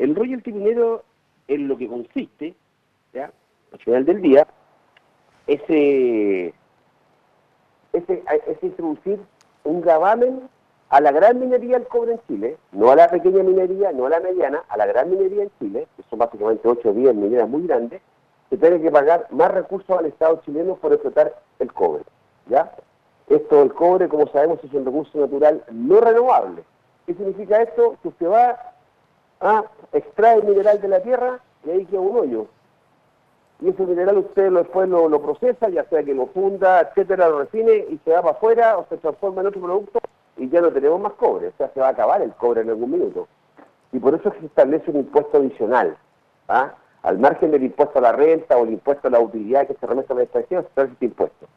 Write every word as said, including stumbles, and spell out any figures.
el royalty minero en lo que consiste, ¿ya? Al final del día, ese, ese, es introducir un gravamen a la gran minería del cobre en Chile, no a la pequeña minería, no a la mediana, a la gran minería en Chile, que son básicamente ocho o diez mineras muy grandes, que tienen que pagar más recursos al Estado chileno por explotar el cobre, ¿ya? Esto, el cobre, como sabemos, es un recurso natural no renovable. ¿Qué significa esto? Que usted va a extraer el mineral de la tierra y ahí queda un hoyo. Y ese mineral usted lo, después lo, lo procesa, ya sea que lo funda, etcétera, lo refine y se va para afuera o se transforma en otro producto y ya no tenemos más cobre. O sea, se va a acabar el cobre en algún minuto. Y por eso es que se establece un impuesto adicional, ¿ah? Al margen del impuesto a la renta o el impuesto a la utilidad que se remete al extranjero, se establece este impuesto.